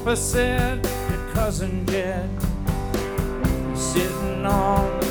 Papa said, your cousin Jed, sitting on the